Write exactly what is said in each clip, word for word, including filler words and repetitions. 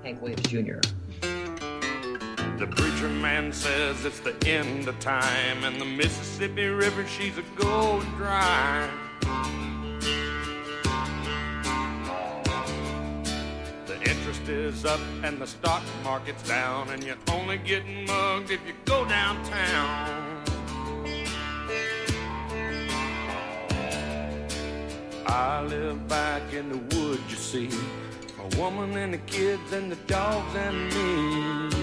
Hank Williams Junior The preacher man says it's the end of time, and the Mississippi River, she's a going dry. The interest is up and the stock market's down, and you're only getting mugged if you go downtown. I live back in the woods, you see, a woman and the kids and the dogs and me.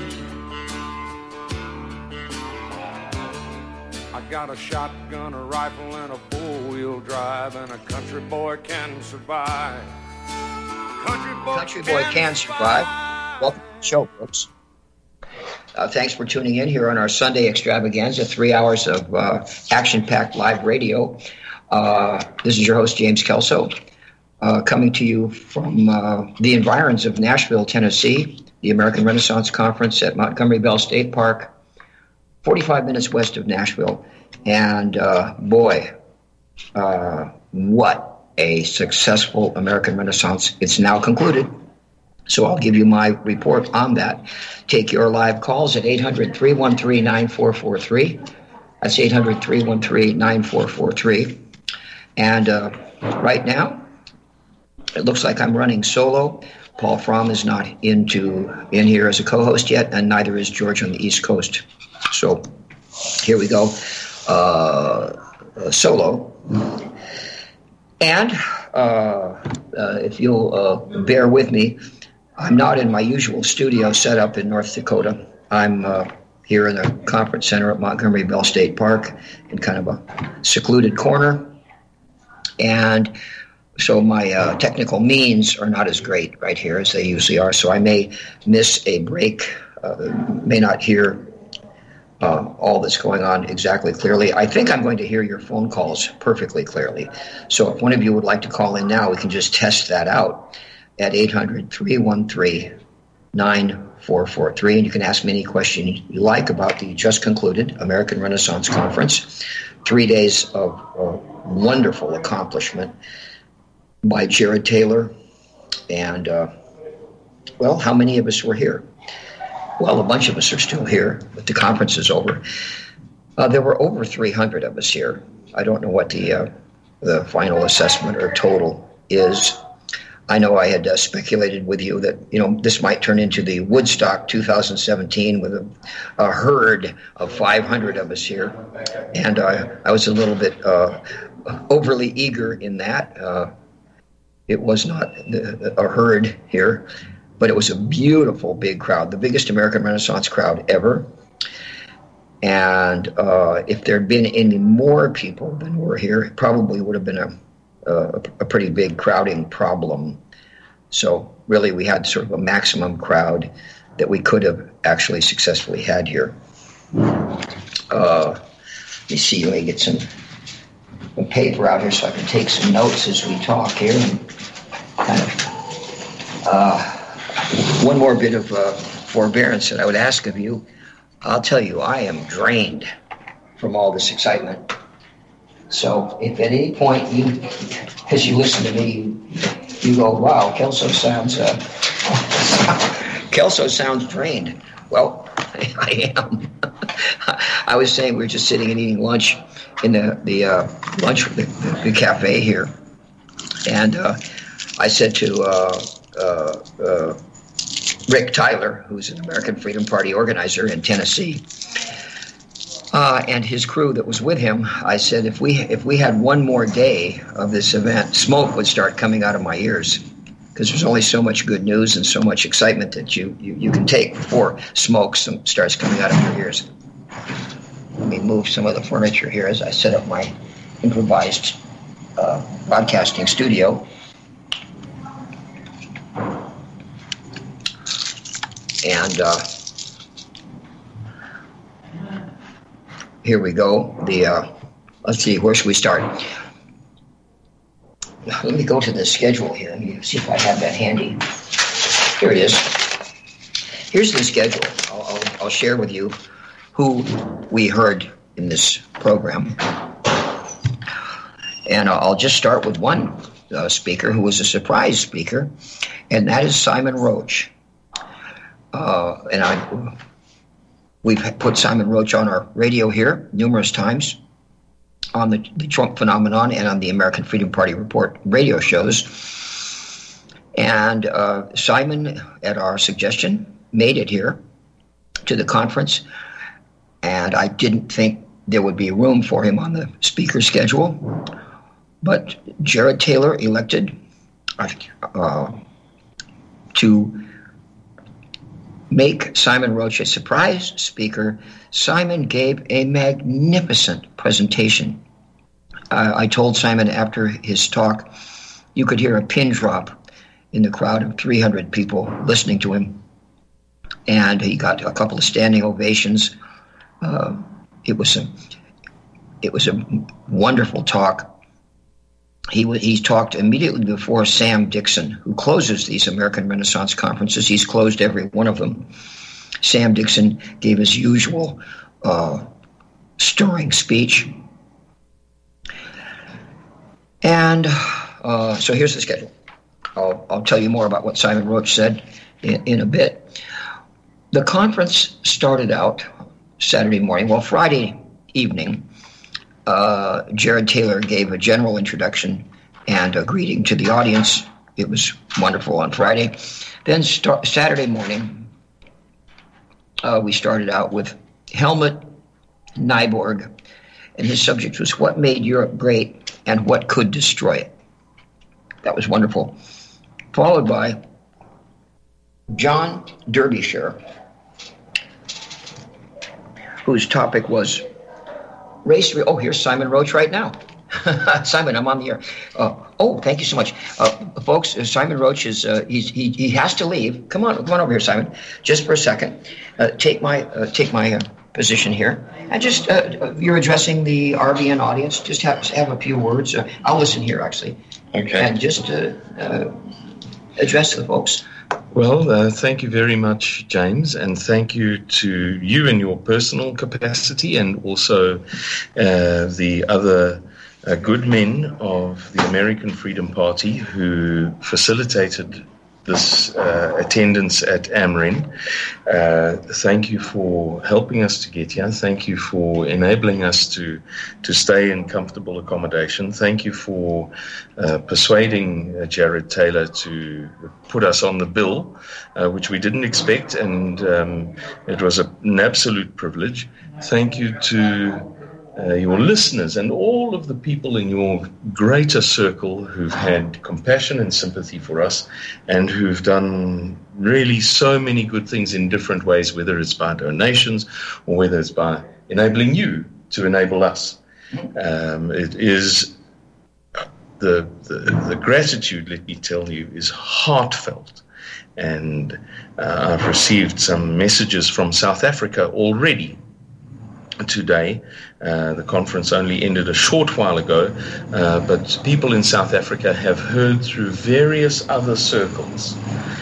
I got a shotgun, a rifle, and a four-wheel drive, and a country boy can survive. Country boy, country boy can, can survive. survive. Welcome to the show, folks. Uh, thanks for tuning in here on our Sunday extravaganza, three hours of uh, action-packed live radio. Uh, this is your host, James Kelso, uh, coming to you from uh, the environs of Nashville, Tennessee, the American Renaissance Conference at Montgomery Bell State Park, forty-five minutes west of Nashville. And uh, boy, uh, what a successful American Renaissance. It's now concluded. So I'll give you my report on that. Take your live calls at eight hundred, three one three, nine four four three. That's eight hundred, three one three, nine four four three. And uh, right now, it looks like I'm running solo. Paul Fromm is not into in here as a co-host yet, and neither is George on the East Coast. So here we go, uh, uh, solo. And uh, uh, if you'll uh, bear with me, I'm not in my usual studio setup in North Dakota. I'm uh, here in the conference center at Montgomery Bell State Park in kind of a secluded corner. And so my uh, technical means are not as great right here as they usually are. So I may miss a break, uh, may not hear uh, all that's going on exactly clearly. I think I'm going to hear your phone calls perfectly clearly. So if one of you would like to call in now, we can just test that out at eight hundred, three one three, nine four four three. And you can ask me any question you like about the just concluded American Renaissance Conference. Three days of uh, wonderful accomplishment by Jared Taylor. And, uh, well, how many of us were here? Well, a bunch of us are still here, but the conference is over. Uh, there were over three hundred of us here. I don't know what the uh, the final assessment or total is. I know I had uh, speculated with you that, you know, this might turn into the Woodstock two thousand seventeen with a, a herd of five hundred of us here. And uh, I was a little bit uh, overly eager in that. Uh, it was not a herd here, but it was a beautiful big crowd, the biggest American Renaissance crowd ever. And uh, if there had been any more people than were here, it probably would have been a Uh, a pretty big crowding problem. So really we had sort of a maximum crowd that we could have actually successfully had here. Uh, let me see, let me get some, some paper out here so I can take some notes as we talk here. And kind of, uh, one more bit of uh, forbearance that I would ask of you. I'll tell you, I am drained from all this excitement. So if at any point you, as you listen to me, you, you go, wow, Kelso sounds, uh, Kelso sounds drained. Well, I am. I was saying we were just sitting and eating lunch in the, the uh, lunch, the, the cafe here. And uh, I said to uh, uh, uh, Rick Tyler, who's an American Freedom Party organizer in Tennessee, Uh, and his crew that was with him, I said, if we if we had one more day of this event, smoke would start coming out of my ears because there's only so much good news and so much excitement that you, you, you can take before smoke some, starts coming out of your ears. Let me move some of the furniture here as I set up my improvised uh, broadcasting studio. And uh, here we go. The uh, let's see, where should we start? Let me go to the schedule here. Let me see if I have that handy. Here it is. Here's the schedule. I'll, I'll, I'll share with you who we heard in this program. And I'll just start with one uh, speaker who was a surprise speaker, and that is Simon Roach. uh, and I, we've put Simon Roach on our radio here numerous times on the, the Trump Phenomenon and on the American Freedom Party Report radio shows. And uh, Simon, at our suggestion, made it here to the conference, and I didn't think there would be room for him on the speaker schedule. But Jared Taylor elected uh, to make Simon Roach a surprise speaker. Simon gave a magnificent presentation. Uh, I told Simon after his talk, you could hear a pin drop in the crowd of three hundred people listening to him. And he got a couple of standing ovations. Uh, it was a, it was a wonderful talk. He he talked immediately before Sam Dixon, who closes these American Renaissance conferences. He's closed every one of them. Sam Dixon gave his usual uh, stirring speech. And uh, so here's the schedule. I'll, I'll tell you more about what Simon Roach said in, in a bit. The conference started out Saturday morning. Well, Friday evening, uh, Jared Taylor gave a general introduction and a greeting to the audience. It was wonderful on Friday. Then st- Saturday morning, uh, we started out with Helmut Nyborg, and his subject was what made Europe great and what could destroy it. That was wonderful. Followed by John Derbyshire, whose topic was race. Re- oh, here's Simon Roach right now. Simon, I'm on the air. Uh, oh, thank you so much, uh, folks. Uh, Simon Roach is uh, he's, he he has to leave. Come on, come on over here, Simon, just for a second. Uh, take my uh, take my uh, position here, and just uh, you're addressing the R V N audience. Just have have a few words. Uh, I'll listen here, actually. Okay. And just uh, uh, address the folks. Well, uh, thank you very much, James, and thank you to you in your personal capacity, and also uh, the other uh, good men of the American Freedom Party who facilitated this uh, attendance at AmRen. Uh, thank you for helping us to get here. Thank you for enabling us to to stay in comfortable accommodation. Thank you for uh, persuading uh, Jared Taylor to put us on the bill, uh, which we didn't expect, and um, it was a, an absolute privilege. Thank you to Uh, your listeners and all of the people in your greater circle who've had compassion and sympathy for us and who've done really so many good things in different ways, whether it's by donations or whether it's by enabling you to enable us. Um, it is the, the the gratitude, let me tell you, is heartfelt. And uh, I've received some messages from South Africa already today. Uh, the conference only ended a short while ago, uh, but people in South Africa have heard through various other circles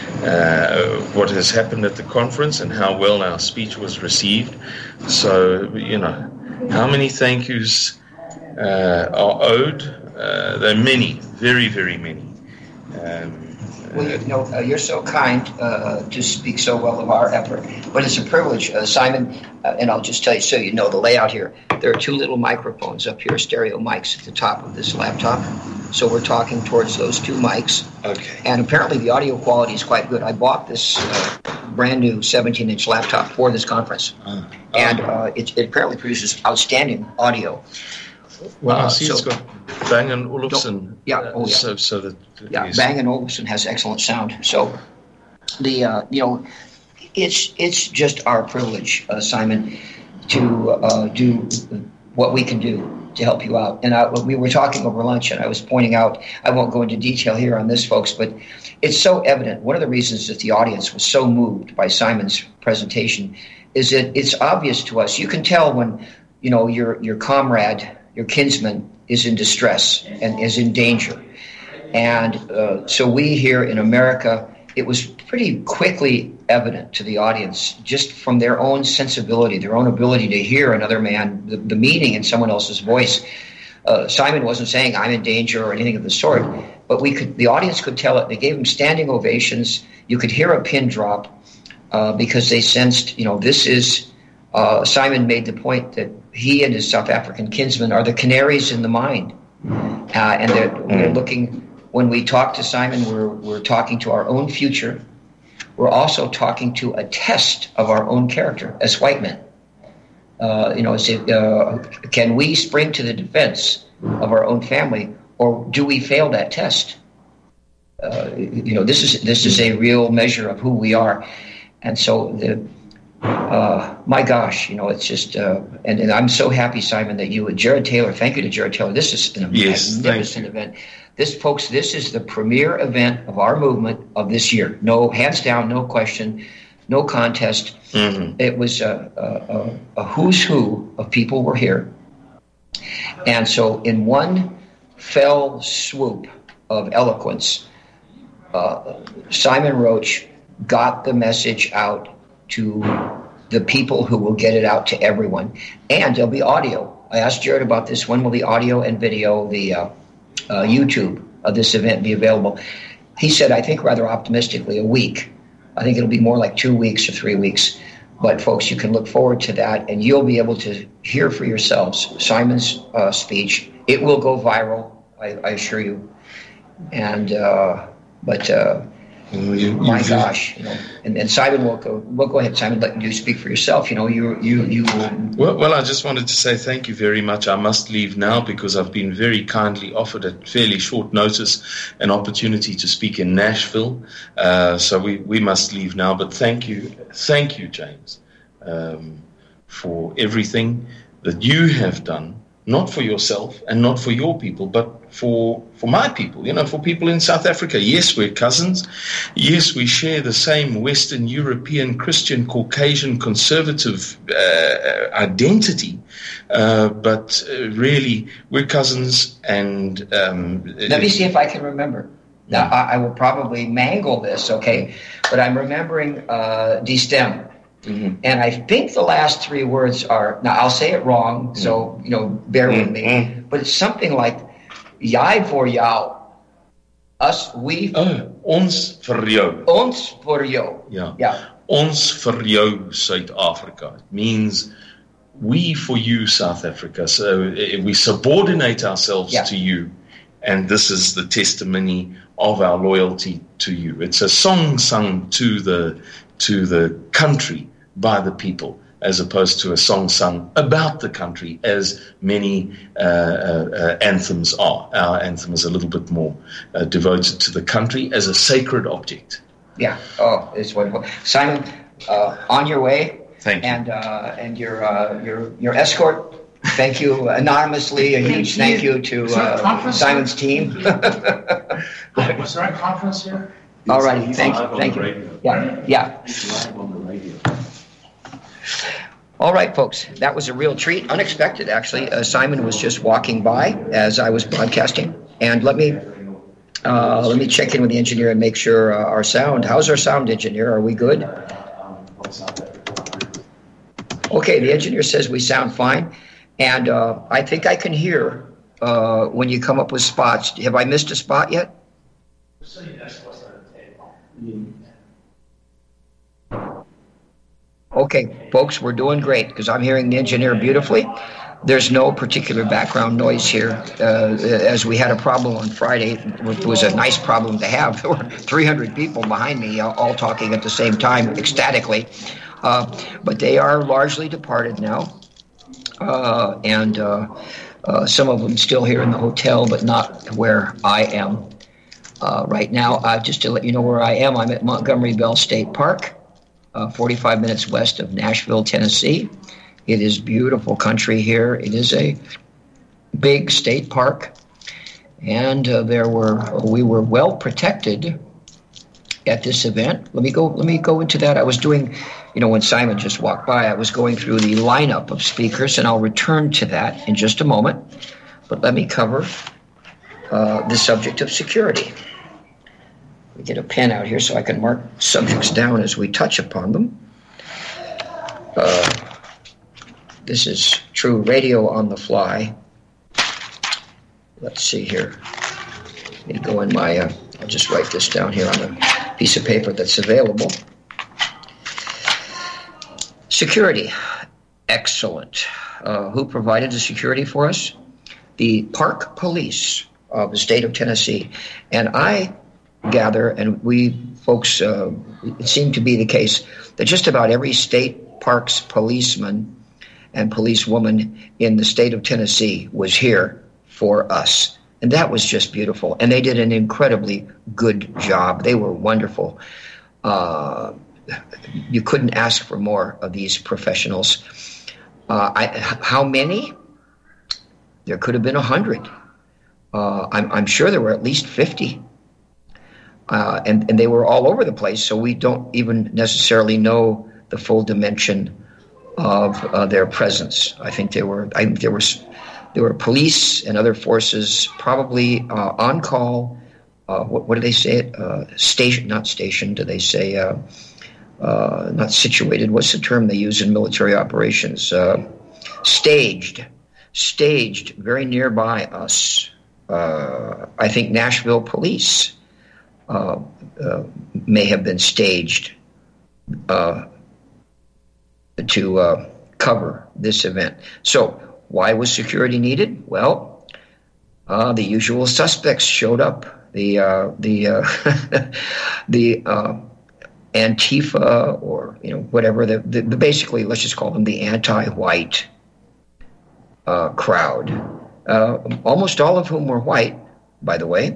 uh, what has happened at the conference and how well our speech was received. So, you know, how many thank yous uh, are owed? Uh, there are many, very, very many. Um, Well, you know, uh, you're so kind uh, to speak so well of our effort, but it's a privilege, uh, Simon, uh, and I'll just tell you so you know the layout here. There are two little microphones up here, stereo mics at the top of this laptop, so we're talking towards those two mics. Okay. And apparently the audio quality is quite good. I bought this uh, brand new seventeen-inch laptop for this conference, uh, and uh, it, it apparently produces outstanding audio. Well, I uh, see so, it's got Bang and Olufsen. Yeah, oh, yeah. So, so that yeah, Bang and Olufsen has excellent sound. So, the uh, you know, it's it's just our privilege, uh, Simon, to uh, do what we can do to help you out. And I, we were talking over lunch, and I was pointing out. I won't go into detail here on this, folks, but it's so evident. One of the reasons that the audience was so moved by Simon's presentation is that it's obvious to us. You can tell when you know your your comrade, your kinsman, is in distress and is in danger. And uh, so we here in America, it was pretty quickly evident to the audience, just from their own sensibility, their own ability to hear another man, the, the meaning in someone else's voice. Uh, Simon wasn't saying, I'm in danger or anything of the sort, but we could. The audience could tell it. They gave him standing ovations. You could hear a pin drop. uh, because they sensed, you know, this is, uh, Simon made the point that he and his South African kinsmen are the canaries in the mine. Uh, and they're, we're looking, when we talk to Simon, we're, we're talking to our own future. We're also talking to a test of our own character as white men. Uh, you know, is it, uh, can we spring to the defense of our own family, or do we fail that test? Uh, you know, this is this is a real measure of who we are, and so the uh, my gosh, you know, it's just uh, and, and I'm so happy, Simon, that you and Jared Taylor. Thank you to Jared Taylor. This is an yes, magnificent event. This, folks, this is the premier event of our movement of this year. No, hands down, no question, no contest. Mm-hmm. It was a, a, a who's who of people were here, and so in one fell swoop of eloquence, uh, Simon Roach got the message out to the people who will get it out to everyone. And there'll be audio. I asked Jared about this. When will the audio and video, the uh, uh, YouTube of this event be available? He said, I think rather optimistically, a week. I think it'll be more like two weeks or three weeks. But, folks, you can look forward to that, and you'll be able to hear for yourselves Simon's uh, speech. It will go viral, I, I assure you. And, uh, but, uh, well, you, my you, gosh, you know, and, and Simon will go, well, go ahead, Simon, let you speak for yourself. You know, you, you, you will. Well, well, I just wanted to say thank you very much. I must leave now because I've been very kindly offered at fairly short notice an opportunity to speak in Nashville. Uh, so we, we must leave now. But thank you, thank you, James, um, for everything that you have done. Not for yourself and not for your people, but for for my people, you know, for people in South Africa. Yes, we're cousins. Yes, we share the same Western European, Christian, Caucasian, conservative uh, identity. Uh, but uh, really, we're cousins. And um, let me see if I can remember. Now, I, I will probably mangle this, okay? But I'm remembering uh, D-Stem. Mm-hmm. And I think the last three words are, now I'll say it wrong, so, you know, bear with mm-hmm. me, but it's something like, Jy voor jou, us, we, oh, ons vir jou. Ons vir jou. Yeah. Yeah. Ons vir jou, South Africa. It means we for you, South Africa. So uh, we subordinate ourselves yeah. to you, and this is the testimony of our loyalty to you. It's a song sung to the to the country by the people, as opposed to a song sung about the country, as many uh, uh, anthems are. Our anthem is a little bit more uh, devoted to the country as a sacred object. Yeah. Oh, it's wonderful, Simon. Uh, on your way. Thank you. And uh, and your uh, your your escort. Thank you anonymously. A huge thank you to uh, Simon's team. Was there a conference here? All righty, thank you, thank you. Yeah, yeah. Live on the radio. All right, folks, that was a real treat, unexpected actually. Uh, Simon was just walking by as I was broadcasting, and let me uh, let me check in with the engineer and make sure uh, our sound. How's our sound engineer? Are we good? Okay, the engineer says we sound fine, and uh, I think I can hear uh, when you come up with spots. Have I missed a spot yet? Okay, folks, we're doing great because I'm hearing the engineer beautifully. There's no particular background noise here. Uh, as we had a problem on Friday, it was a nice problem to have. There were three hundred people behind me uh, all talking at the same time, ecstatically. Uh, but they are largely departed now. Uh, and uh, uh, some of them still here in the hotel, but not where I am. Uh, right now, uh, just to let you know where I am, I'm at Montgomery Bell State Park, uh, forty-five minutes west of Nashville, Tennessee. It is beautiful country here. It is a big state park, and uh, there were we were well protected at this event. Let me go. Let me go into that. I was doing, you know, when Simon just walked by, I was going through the lineup of speakers, and I'll return to that in just a moment. But let me cover uh, the subject of security. Let me get a pen out here so I can mark subjects down as we touch upon them. Uh, this is true radio on the fly. Let's see here. Let me go in my, uh, I'll just write this down here on a piece of paper that's available. Security, excellent. Uh, who provided the security for us? The Park Police of the state of Tennessee. And I gather, and we folks, uh, it seemed to be the case, that just about every state parks policeman and policewoman in the state of Tennessee was here for us. And that was just beautiful. And they did an incredibly good job. They were wonderful. Uh, you couldn't ask for more of these professionals. Uh, I, how many? There could have been a hundred. Uh, I'm, I'm sure there were at least fifty. Uh, and, and they were all over the place, so we don't even necessarily know the full dimension of uh, their presence. I think there were I think there was there were police and other forces probably uh, on call. Uh, what, what do they say? Uh, station, not stationed. Do they say uh, uh, not situated? What's the term they use in military operations? Uh, staged, staged very nearby us. Uh, I think Nashville police uh, uh, may have been staged uh, to uh, cover this event. So why was security needed? Well, uh, the usual suspects showed up. The uh, the uh, the uh, Antifa, or you know whatever the, the, the basically let's just call them the anti-white uh, crowd. Uh, almost all of whom were white, by the way.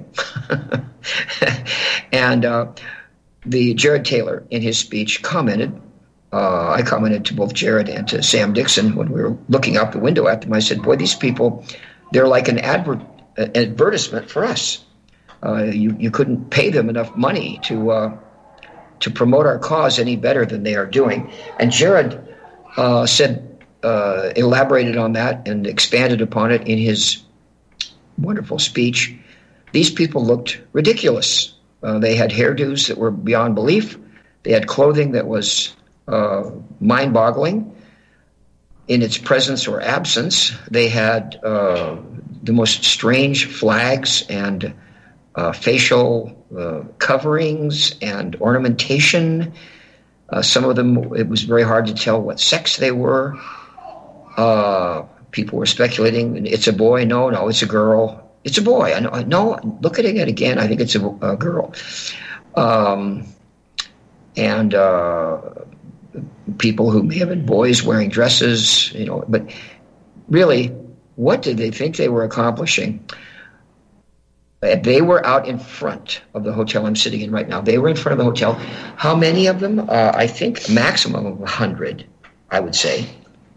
And uh, the Jared Taylor in his speech commented. Uh, I commented to both Jared and to Sam Dixon when we were looking out the window at them. I said, "Boy, these people, they're like an advert an advertisement for us. Uh, you you couldn't pay them enough money to uh, to promote our cause any better than they are doing." And Jared uh, said, uh, elaborated on that and expanded upon it in his wonderful speech. These people looked ridiculous. Uh, they had hairdos that were beyond belief. They had clothing that was uh, mind-boggling in its presence or absence. They had uh, the most strange flags and Uh, facial uh, coverings and ornamentation. Uh, some of them, it was very hard to tell what sex they were. Uh, people were speculating, it's a boy. No, no, it's a girl. It's a boy. I know. No, looking at it again, I think it's a, a girl. Um, and uh, people who may have been boys wearing dresses, you know, but really, what did they think they were accomplishing? They were out in front of the hotel I'm sitting in right now. They were in front of the hotel. How many of them? Uh, I think a maximum of one hundred, I would say.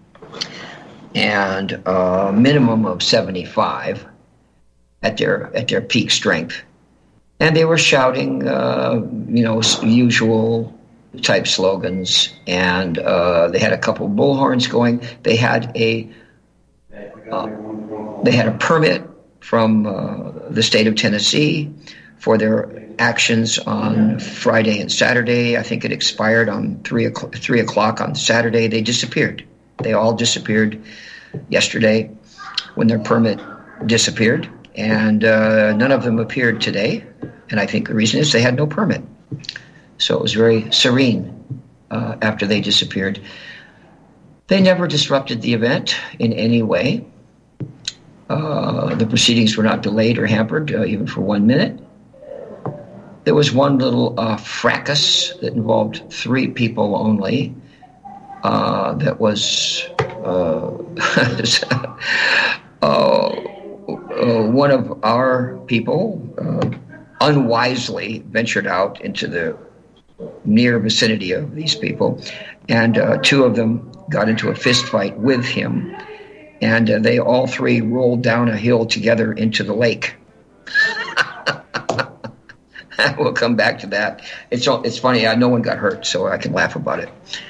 And a minimum of seventy-five at their at their peak strength. And they were shouting, uh, you know, usual type slogans. And uh, they had a couple of bullhorns going. They had a uh, they had a permit from uh, the state of Tennessee for their actions on Friday and Saturday. I think it expired on three o'clock, three o'clock on Saturday. They disappeared. They all disappeared yesterday when their permit disappeared, and uh, none of them appeared today. And I think the reason is they had no permit. So it was very serene uh, after they disappeared. They never disrupted the event in any way. Uh, the proceedings were not delayed or hampered, uh, even for one minute. There was one little uh, fracas that involved three people only. Uh, that was uh, uh, uh, one of our people uh, unwisely ventured out into the near vicinity of these people, and uh, two of them got into a fist fight with him. And uh, they all three rolled down a hill together into the lake. We'll come back to that. It's it's funny. Uh, no one got hurt, so I can laugh about it.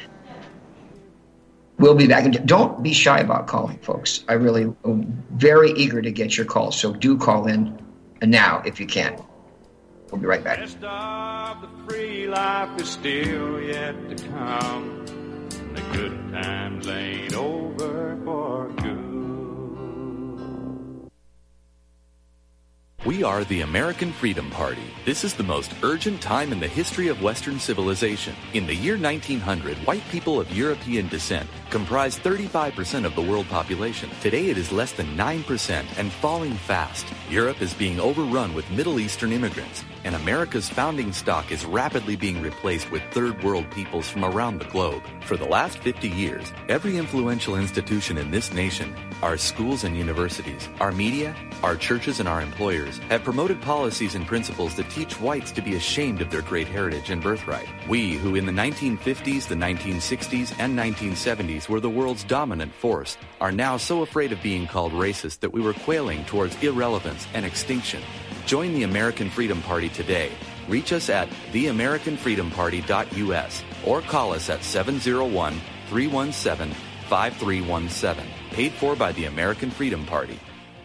We'll be back. And don't be shy about calling, folks. I really am very eager to get your calls, so do call in now if you can. We'll be right back. Best of the free life is still yet to come. The good times ain't over for good. We are the American Freedom Party. This is the most urgent time in the history of Western civilization. In the year nineteen hundred, white people of European descent comprised thirty-five percent of the world population. Today it is less than nine percent and falling fast. Europe is being overrun with Middle Eastern immigrants, and America's founding stock is rapidly being replaced with third world peoples from around the globe. For the last fifty years, every influential institution in this nation, our schools and universities, our media, our churches, and our employers have promoted policies and principles that teach whites to be ashamed of their great heritage and birthright. We, who in the nineteen fifties, the nineteen sixties, and nineteen seventies were the world's dominant force, are now so afraid of being called racist that we were quailing towards irrelevance and extinction. Join the American Freedom Party today. Reach us at the american freedom party dot u s or call us at seven oh one, three one seven, five three one seven. Paid for by the American Freedom Party.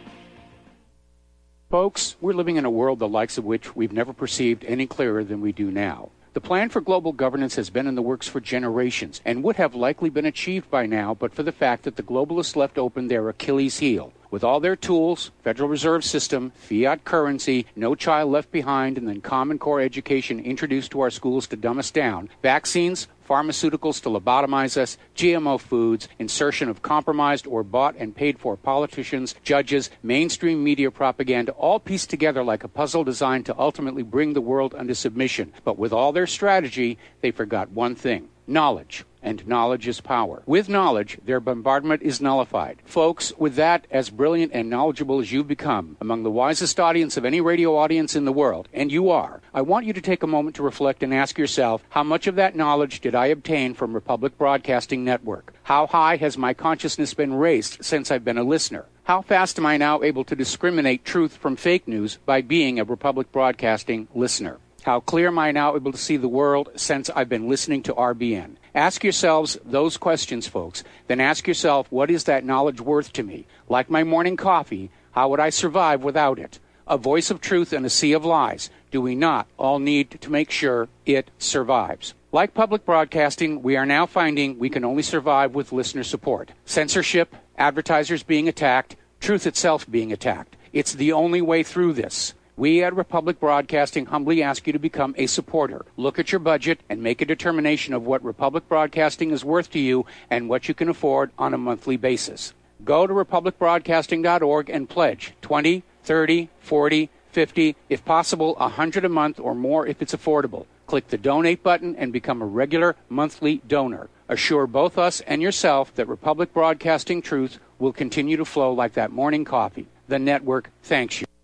Folks, we're living in a world the likes of which we've never perceived any clearer than we do now. The plan for global governance has been in the works for generations and would have likely been achieved by now but for the fact that the globalists left open their Achilles heel. With all their tools, Federal Reserve System, fiat currency, no child left behind, and then Common Core education introduced to our schools to dumb us down, vaccines, pharmaceuticals to lobotomize us, G M O foods, insertion of compromised or bought and paid for politicians, judges, mainstream media propaganda, all pieced together like a puzzle designed to ultimately bring the world under submission. But with all their strategy, they forgot one thing: knowledge. And knowledge is power. With knowledge, their bombardment is nullified. Folks, with that, as brilliant and knowledgeable as you've become, among the wisest audience of any radio audience in the world, and you are, I want you to take a moment to reflect and ask yourself, how much of that knowledge did I obtain from Republic Broadcasting Network? How high has my consciousness been raised since I've been a listener? How fast am I now able to discriminate truth from fake news by being a Republic Broadcasting listener? How clear am I now able to see the world since I've been listening to R B N? Ask yourselves those questions, folks. Then ask yourself, what is that knowledge worth to me? Like my morning coffee, how would I survive without it? A voice of truth in a sea of lies. Do we not all need to make sure it survives? Like public broadcasting, we are now finding we can only survive with listener support. Censorship, advertisers being attacked, truth itself being attacked. It's the only way through this. We at Republic Broadcasting humbly ask you to become a supporter. Look at your budget and make a determination of what Republic Broadcasting is worth to you and what you can afford on a monthly basis. Go to republic broadcasting dot org and pledge twenty, thirty, forty, fifty, if possible, one hundred a month or more if it's affordable. Click the donate button and become a regular monthly donor. Assure both us and yourself that Republic Broadcasting truth will continue to flow like that morning coffee. The network thanks you.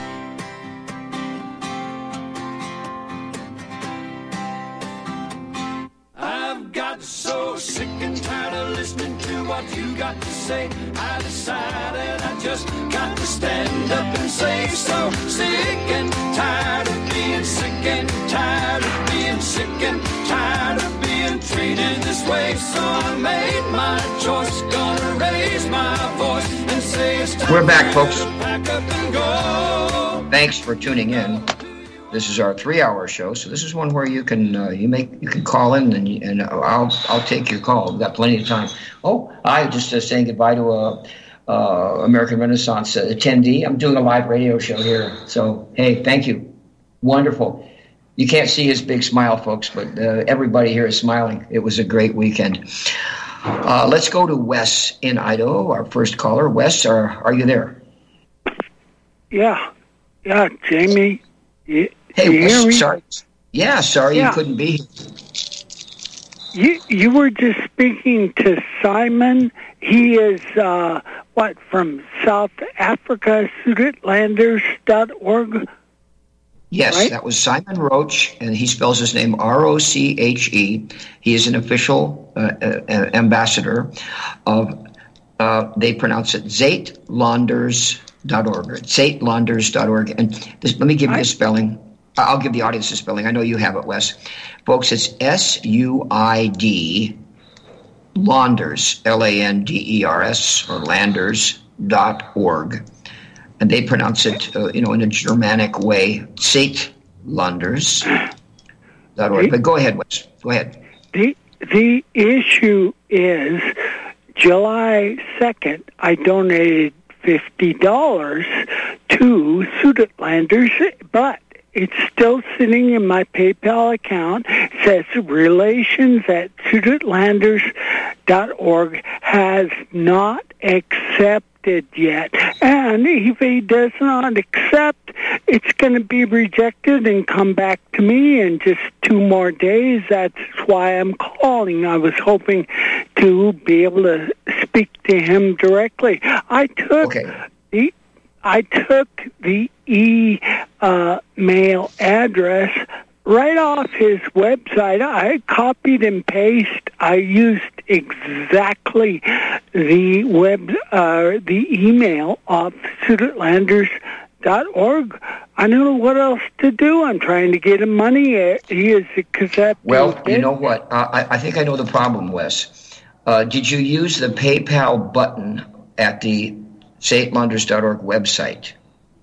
So sick and tired of listening to what you got to say. I decided I just got to stand up and say so. Sick and tired of being sick and tired of being sick and tired of being treated this way. So I made my choice, gonna raise my voice and say it's time. We're back, folks. to pack up and go. Thanks for tuning in. This is our three-hour show, so this is one where you can uh, you make you can call in and and I'll I'll take your call. We've got plenty of time. Oh, I just uh, saying goodbye to a, a American Renaissance uh, attendee. I'm doing a live radio show here, so hey, thank you, wonderful. You can't see his big smile, folks, but uh, everybody here is smiling. It was a great weekend. Uh, let's go to Wes in Idaho, our first caller. Wes, are are you there? Yeah, yeah, Jamie. You, Hey, you hear me? sorry. Yeah, sorry Yeah. you couldn't be here. You you were just speaking to Simon. He is uh, what from South Africa, Sudatlanders dot org. Yes, right? That was Simon Roach, and he spells his name R O C H E. He is an official uh, uh, ambassador of. Uh, they pronounce it Zaytlanders dot org. Zaytlanders dot org. And this, let me give you I, a spelling. I'll give the audience a spelling. I know you have it, Wes. Folks, it's S U I D Landers, L A N D E R S, or Landers dot org. And they pronounce it, uh, you know, in a Germanic way, Zaytlanders dot org. But go ahead, Wes. Go ahead. The, the issue is July second, I donated fifty dollars to to Sudatlanders, but it's still sitting in my PayPal account. It says relations at Sudatlanders dot org has not accepted yet. And if he does not accept, it's going to be rejected and come back to me in just two more days. That's why I'm calling. I was hoping to be able to speak to him directly. I took Okay. the I took the e-mail address right off his website. I copied and pasted. I used exactly the web, uh, the email of Sudatlanders dot org. I don't know what else to do. I'm trying to get him money. He is accepting. Well, you know what? Uh, I, I think I know the problem, Wes. Uh, did you use the PayPal button at the St Landers dot org website?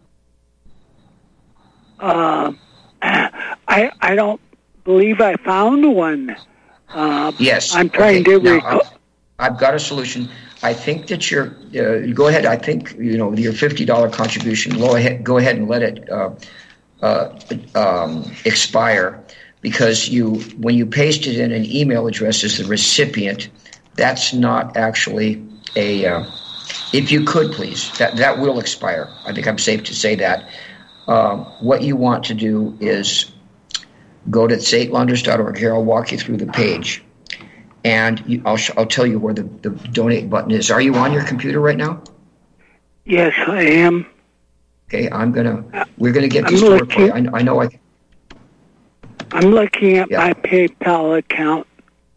Uh, I I don't believe I found one. Uh, Yes. I'm trying Okay. to Now, recall. I've, I've got a solution. I think that you're. Uh, go ahead. I think you know your fifty dollar contribution. Go ahead. Go ahead and let it uh, uh, um, expire, because you when you paste it in an email address as the recipient, that's not actually a. Uh, if you could please, that that will expire. I think I'm safe to say that. Um, what you want to do is go to St Landers dot org. Here, I'll walk you through the page. And you, I'll, sh- I'll tell you where the, the donate button is. Are you on your computer right now? Yes, I am. Okay, I'm gonna. We're gonna get I'm this to work for you. looking. I, I know. I. I'm looking at Yeah. my PayPal account.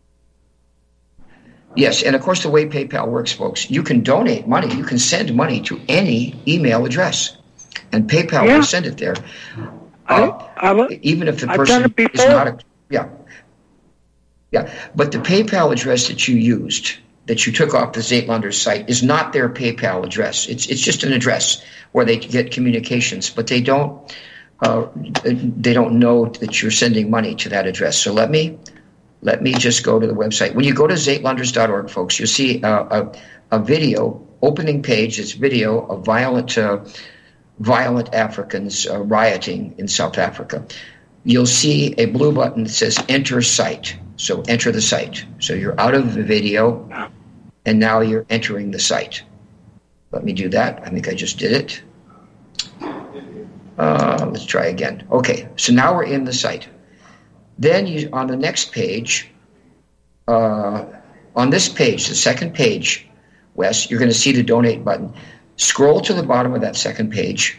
Yes, and of course, the way PayPal works, folks, you can donate money. You can send money to any email address, and PayPal Yeah. will send it there. I, Uh, I, even if the I've done person it is before. not a yeah. Yeah, but the PayPal address that you used, that you took off the St Landers site, is not their PayPal address. It's it's just an address where they get communications, but they don't uh, they don't know that you're sending money to that address. So let me let me just go to the website. When you go to St Landers dot org, folks, you'll see a, a, a video opening page. It's video of violent uh, violent Africans uh, rioting in South Africa. You'll see a blue button that says Enter Site. So enter the site. So you're out of the video, and now you're entering the site. Let me do that. I think I just did it. Uh, let's try again. Okay, so now we're in the site. Then you, on the next page, uh, on this page, the second page, Wes, you're going to see the donate button. Scroll to the bottom of that second page,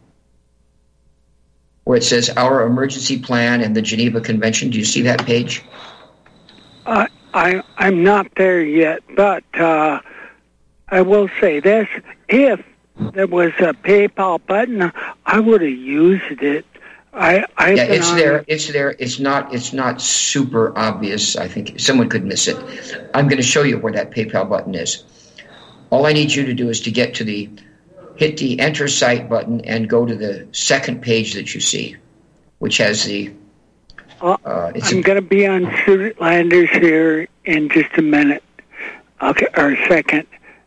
where it says Our Emergency Plan and the Geneva Convention. Do you see that page? Uh, I, I'm not there yet, but uh, I will say this. If there was a PayPal button, I would have used it. I, I've Yeah, been it's on there. it. It's there. It's not. It's not super obvious. I think someone could miss it. I'm going to show you where that PayPal button is. All I need you to do is to get to the, hit the Enter Site button and go to the second page that you see, which has the. Uh, it's I'm a, going to be on Sudatlanders here in just a minute, okay, or a second.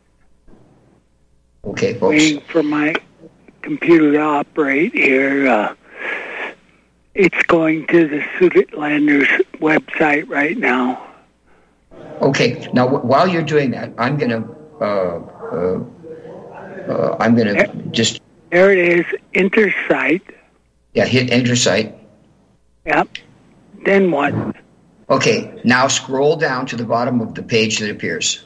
okay, folks. Waiting for my computer to operate here. Uh, it's going to the Sudatlanders website right now. Okay. Now, w- while you're doing that, I'm going to. Uh, uh, uh, I'm going to just. There it is, Enter Site. Yeah, hit Enter Site. Yep. Then what? Okay. Now scroll down to the bottom of the page that appears.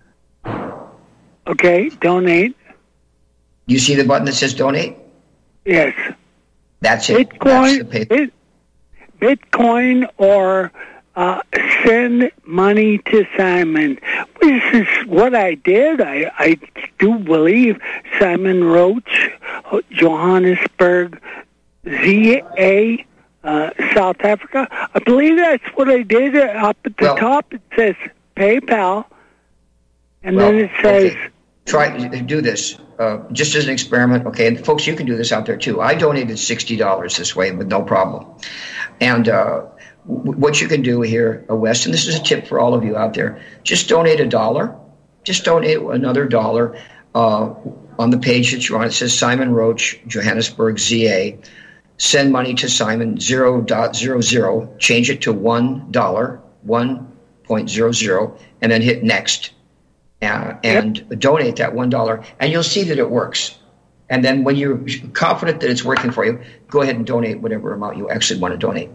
Okay, donate. You see the button that says Donate? Yes. That's it. That's Bitcoin, the pay- bit, Bitcoin or uh, send money to Simon. This is what I did. I, I do believe Simon Roach, Johannesburg, Z A, uh, South Africa. I believe that's what I did. Up at the Well- top it says PayPal, and Well, then it says... okay. Try do this uh, just as an experiment, okay? And folks, you can do this out there too. I donated sixty dollars this way with no problem. And uh, w- what you can do here, uh, Wes, and this is a tip for all of you out there: just donate a dollar. Just donate another dollar. Uh, on the page that you're on, it says Simon Roach, Johannesburg, Z A. Send money to Simon zero dot zero zero. Change it to one dollar, one point zero zero, and then hit next. Uh, and yep. donate that one dollar, and you'll see that it works. And then when you're confident that it's working for you, go ahead and donate whatever amount you actually want to donate.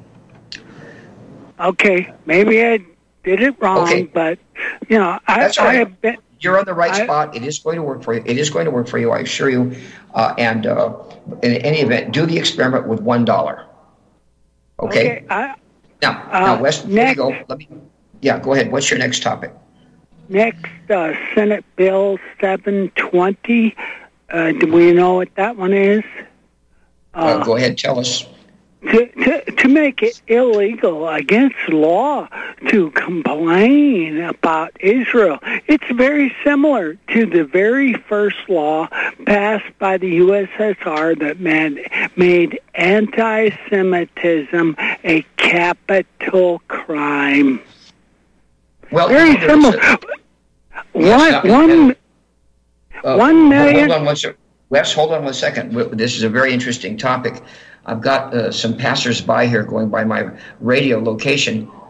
Okay, maybe I did it wrong, okay. but you know, I, That's right. I have been. You're on the right I, spot. It is going to work for you. It is going to work for you, I assure you. Uh, and uh, in any event, do the experiment with one dollar. Okay. okay I, now, uh, now, Wes, there you go. Let me. Yeah, go ahead. What's your next topic? Next, uh, Senate Bill seven twenty. Uh, do we know what that one is? Uh, uh, go ahead, tell us. To, to, to make it illegal against law to complain about Israel. It's very similar to the very first law passed by the U S S R that made, made anti-Semitism a capital crime. Well, very similar. A, one, one, uh, one million. Hold on one second. Wes, hold on one second. This is a very interesting topic. I've got uh, some passers-by here going by my radio location. Do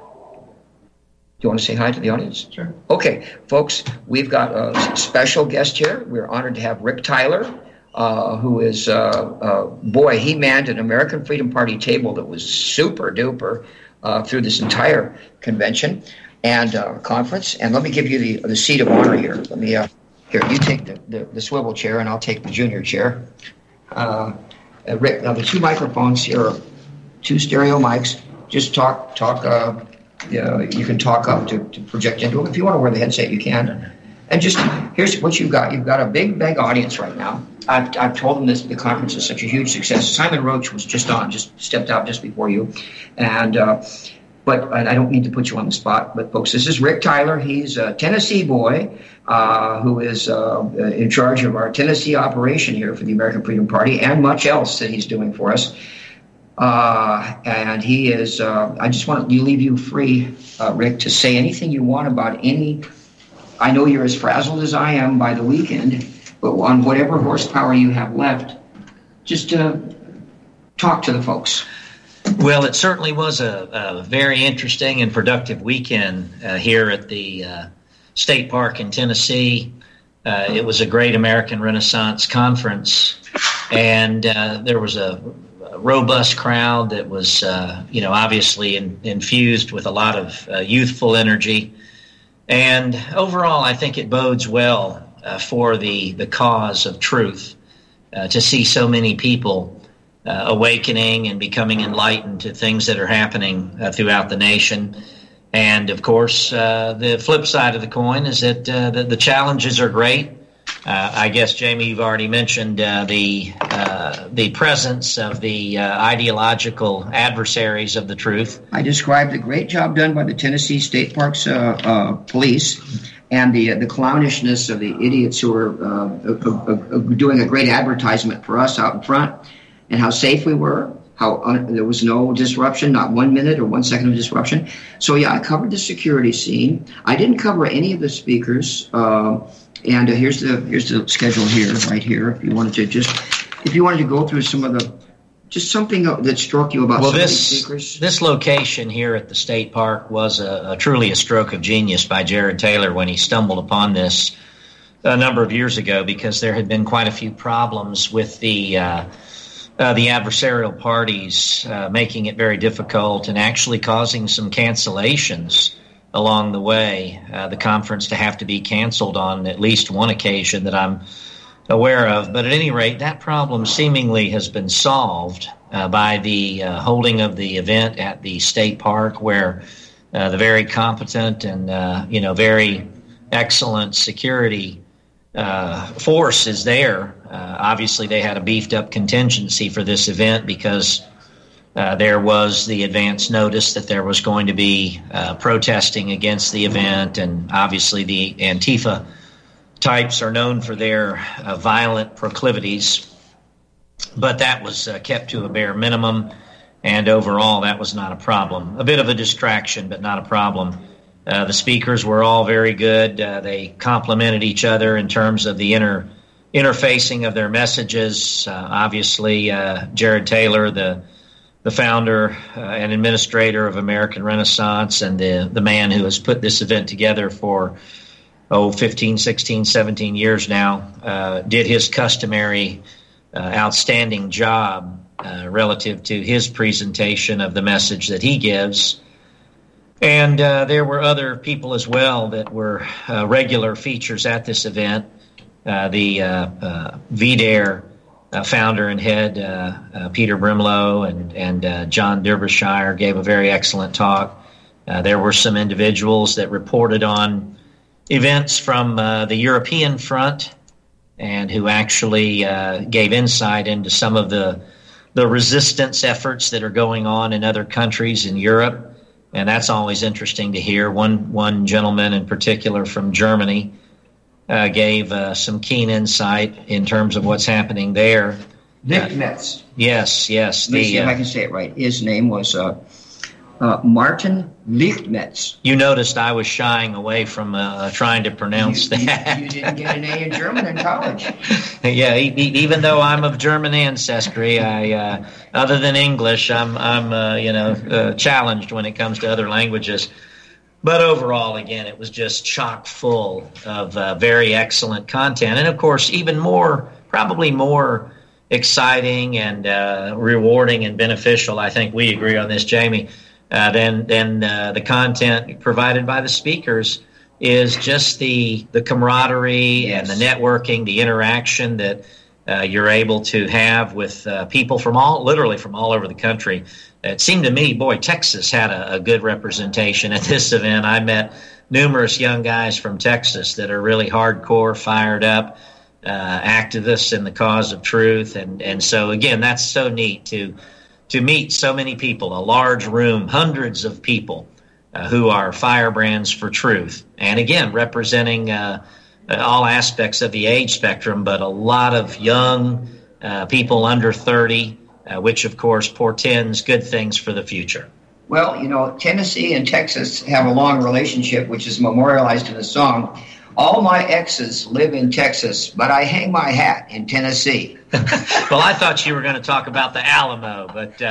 you want to say hi to the audience? Sure. Okay, folks, we've got a special guest here. We're honored to have Rick Tyler, uh, who is, uh, uh, boy, he manned an American Freedom Party table that was super-duper uh, through this entire convention and uh, conference. And let me give you the, the seat of honor here. Let me, uh, here, you take the, the, the swivel chair, and I'll take the junior chair. Uh, Uh, Rick, now the two microphones here are two stereo mics. Just talk, talk. Uh, uh, you can talk up to, to project into them. If you want to wear the headset, you can. And just here's what you've got. You've got a big, big audience right now. I've, I've told them this. The conference is such a huge success. Simon Roach was just on, just stepped out just before you, and. Uh, But I don't mean to put you on the spot, but folks, this is Rick Tyler. He's a Tennessee boy uh, who is uh, in charge of our Tennessee operation here for the American Freedom Party and much else that he's doing for us. Uh, and he is, uh, I just want to leave you free, uh, Rick, to say anything you want about any, I know you're as frazzled as I am by the weekend, but on whatever horsepower you have left, just uh, talk to the folks. Well, it certainly was a, a very interesting and productive weekend uh, here at the uh, State Park in Tennessee. Uh, it was a great American Renaissance conference, and uh, there was a, a robust crowd that was, uh, you know, obviously in, infused with a lot of uh, youthful energy. And overall, I think it bodes well uh, for the, the cause of truth uh, to see so many people Uh, awakening and becoming enlightened to things that are happening uh, throughout the nation. And, of course, uh, the flip side of the coin is that uh, the, the challenges are great. Uh, I guess, Jamie, you've already mentioned uh, the uh, the presence of the uh, ideological adversaries of the truth. I described the great job done by the Tennessee State Parks uh, uh, police and the uh, the clownishness of the idiots who are uh, uh, uh, doing a great advertisement for us out in front. And how safe we were, how un- there was no disruption, not one minute or one second of disruption. So, yeah, I covered the security scene. I didn't cover any of the speakers. Uh, and uh, here's the here's the schedule here, right here. If you wanted to just, if you wanted to go through some of the, just something that struck you about well, some this, of these speakers. This location here at the State Park was a, a truly a stroke of genius by Jared Taylor when he stumbled upon this a number of years ago, because there had been quite a few problems with the uh, Uh, the adversarial parties uh, making it very difficult and actually causing some cancellations along the way. Uh, the conference to have to be canceled on at least one occasion that I'm aware of. But at any rate, that problem seemingly has been solved uh, by the uh, holding of the event at the State Park, where uh, the very competent and uh, you know very excellent security uh, force is there. Uh, obviously, they had a beefed-up contingency for this event because uh, there was the advance notice that there was going to be uh, protesting against the event, and obviously the Antifa types are known for their uh, violent proclivities. But that was uh, kept to a bare minimum, and overall that was not a problem. A bit of a distraction, but not a problem. Uh, the speakers were all very good. Uh, they complemented each other in terms of the inner interfacing of their messages. Uh, obviously, uh, Jared Taylor, the the founder uh, and administrator of American Renaissance, and the, the man who has put this event together for, oh, fifteen, sixteen, seventeen years now, uh, did his customary uh, outstanding job uh, relative to his presentation of the message that he gives. And uh, there were other people as well that were uh, regular features at this event. Uh, the uh, uh, V D A R uh, founder and head, uh, uh, Peter Brimlow, and, and uh, John Derbyshire gave a very excellent talk. Uh, there were some individuals that reported on events from uh, the European front and who actually uh, gave insight into some of the, the resistance efforts that are going on in other countries in Europe. And that's always interesting to hear. One one gentleman in particular from Germany uh, gave uh, some keen insight in terms of what's happening there. Lichtmetz. Uh, yes, yes. Let me the, see if uh, I can say it right. His name was uh, uh, Martin Lichtmetz. You noticed I was shying away from uh, trying to pronounce you, that. You, you didn't get an A in German in college. Yeah, e- e- even though I'm of German ancestry, I, uh, other than English, I'm, I'm uh, you know, uh, challenged when it comes to other languages. But overall, again, it was just chock full of uh, very excellent content, and of course, even more, probably more exciting and uh, rewarding and beneficial. I think we agree on this, Jamie. Uh, than than uh, the content provided by the speakers is just the the camaraderie yes. and the networking, the interaction that uh, you're able to have with uh, people from all, literally from all over the country. It seemed to me, boy, Texas had a, a good representation at this event. I met numerous young guys from Texas that are really hardcore, fired up, uh, activists in the cause of truth, and and so again, that's so neat to. to meet so many people, a large room, hundreds of people uh, who are firebrands for truth. And again, representing uh, all aspects of the age spectrum, but a lot of young uh, people under thirty, uh, which of course portends good things for the future. Well, you know, Tennessee and Texas have a long relationship, which is memorialized in the song. All my exes live in Texas, but I hang my hat in Tennessee. Well, I thought you were going to talk about the Alamo, but...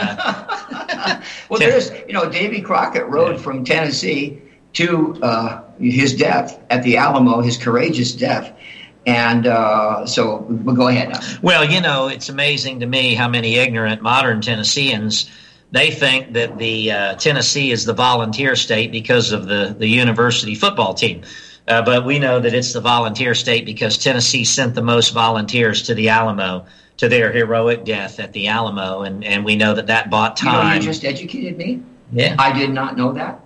Uh, well, there's, you know, Davy Crockett rode yeah. from Tennessee to uh, his death at the Alamo, his courageous death. And uh, so we'll go ahead now. Well, you know, it's amazing to me how many ignorant modern Tennesseans, they think that the uh, Tennessee is the volunteer state because of the, the university football team. Uh, but we know that it's the volunteer state because Tennessee sent the most volunteers to the Alamo, to their heroic death at the Alamo, and, and we know that that bought time. You know, you just educated me. Yeah. I did not know that.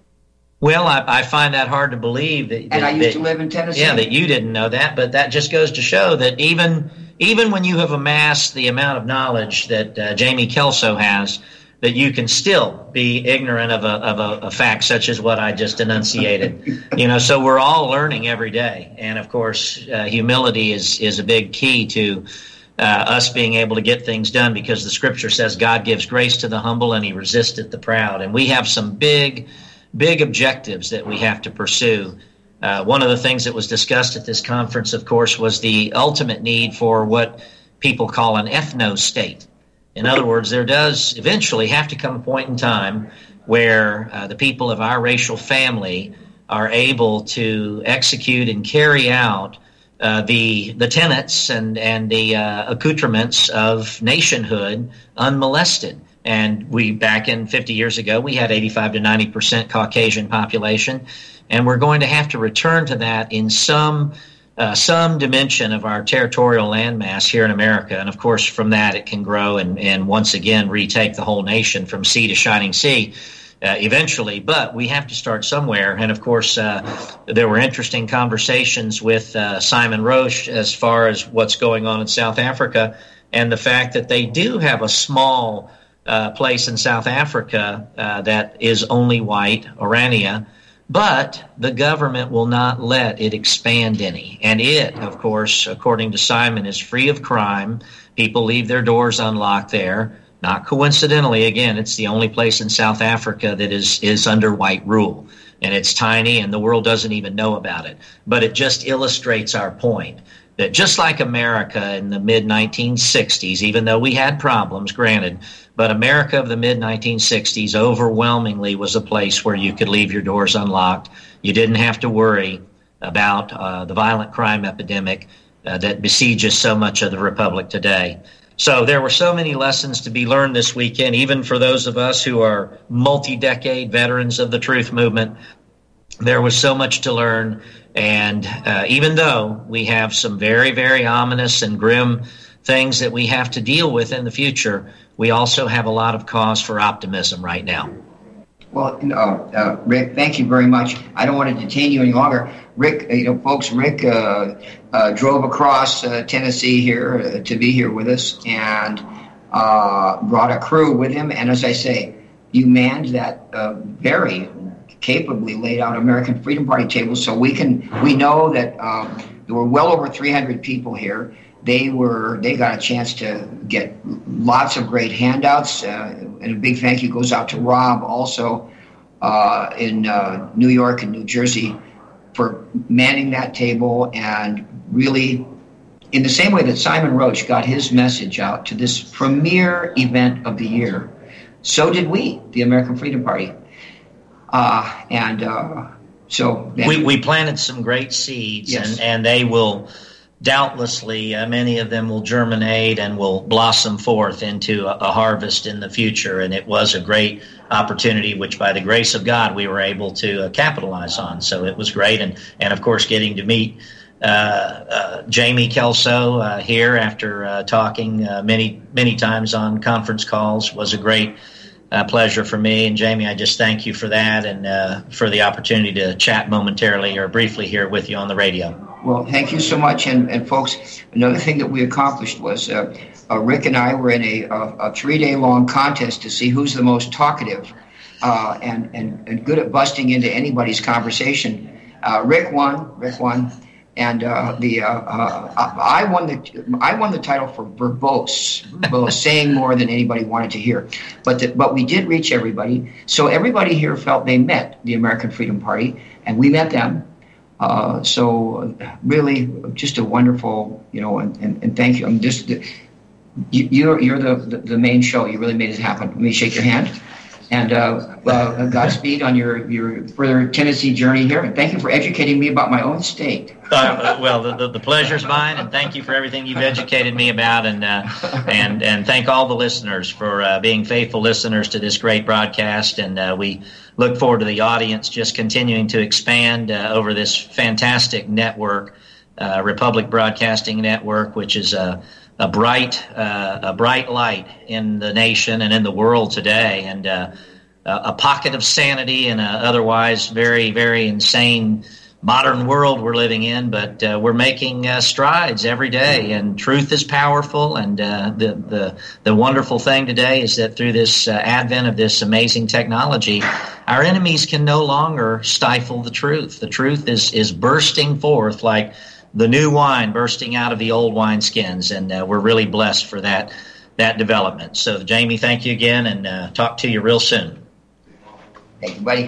Well, I, I find that hard to believe. That, and that, I used that, to live in Tennessee. Yeah, that you didn't know that, but that just goes to show that even even when you have amassed the amount of knowledge that uh, Jamie Kelso has, that you can still be ignorant of a of a, a fact such as what I just enunciated. You know, so we're all learning every day, and of course, uh, humility is is a big key to uh, us being able to get things done, because the Scripture says God gives grace to the humble and He resisteth the proud, and we have some big, big objectives that we have to pursue. Uh, one of the things that was discussed at this conference, of course, was the ultimate need for what people call an ethno-state. In other words, there does eventually have to come a point in time where uh, the people of our racial family are able to execute and carry out uh, the the tenets and, and the uh, accoutrements of nationhood unmolested. And we, back in fifty years ago, we had eighty-five to ninety percent Caucasian population, and we're going to have to return to that in some Uh, some dimension of our territorial landmass here in America. And of course, from that, it can grow and, and once again retake the whole nation from sea to shining sea uh, eventually. But we have to start somewhere. And of course, uh, there were interesting conversations with uh, Simon Roche as far as what's going on in South Africa and the fact that they do have a small uh, place in South Africa uh, that is only white, Orania. But the government will not let it expand any. And it, of course, according to Simon, is free of crime. People leave their doors unlocked there. Not coincidentally, again, it's the only place in South Africa that is, is under white rule. And it's tiny, and the world doesn't even know about it. But it just illustrates our point that just like America in the mid nineteen sixties, even though we had problems, granted, but America of the mid nineteen sixties overwhelmingly was a place where you could leave your doors unlocked. You didn't have to worry about uh, the violent crime epidemic uh, that besieges so much of the Republic today. So there were so many lessons to be learned this weekend, even for those of us who are multi-decade veterans of the truth movement. There was so much to learn. And uh, even though we have some very, very ominous and grim things that we have to deal with in the future, we also have a lot of cause for optimism right now. Well, uh, uh, Rick, thank you very much. I don't want to detain you any longer. Rick, you know, folks, Rick uh, uh, drove across uh, Tennessee here uh, to be here with us and uh, brought a crew with him. And as I say, you manned that uh, very capably laid out American Freedom Party table. So we can we know that um, there were well over three hundred people here. They were they got a chance to get lots of great handouts, uh, and a big thank you goes out to Rob also uh, in uh, New York and New Jersey for manning that table and really, in the same way that Simon Roach got his message out to this premier event of the year, so did we, the American Freedom Party, uh, and uh, so then, we we planted some great seeds, yes. and and they will. Doubtlessly, uh, many of them will germinate and will blossom forth into a, a harvest in the future. And it was a great opportunity, which by the grace of God, we were able to uh, capitalize on. So it was great. And, and of course, getting to meet uh, uh, Jamie Kelso uh, here after uh, talking uh, many, many times on conference calls was a great uh, pleasure for me. And Jamie, I just thank you for that and uh, for the opportunity to chat momentarily or briefly here with you on the radio. Well, thank you so much. And, and folks, another thing that we accomplished was uh, uh, Rick and I were in a, a, a three-day-long contest to see who's the most talkative uh, and, and, and good at busting into anybody's conversation. Uh, Rick won. Rick won. And uh, the uh, uh, I won the I won the title for verbose, verbose, saying more than anybody wanted to hear. But the, but we did reach everybody. So everybody here felt they met the American Freedom Party, and we met them. Uh, so really, just a wonderful, you know, and, and, and thank you. I'm just you, you're you're the, the the main show. You really made it happen. Let me shake your hand, and uh, uh, Godspeed on your your further Tennessee journey here. And thank you for educating me about my own state. Uh, well, the, the the pleasure's mine, and thank you for everything you've educated me about, and uh, and and thank all the listeners for uh, being faithful listeners to this great broadcast, and uh, we. Look forward to the audience just continuing to expand uh, over this fantastic network, uh, Republic Broadcasting Network, which is a, a bright uh, a bright light in the nation and in the world today, and uh, a pocket of sanity in an otherwise very, very insane modern world we're living in, but uh, we're making uh, strides every day, and truth is powerful. And uh, the, the the wonderful thing today is that through this uh, advent of this amazing technology, our enemies can no longer stifle the truth. The truth is is bursting forth like the new wine bursting out of the old wineskins, and uh, we're really blessed for that that development. So, Jamie, thank you again, and uh, talk to you real soon. Thank you, buddy.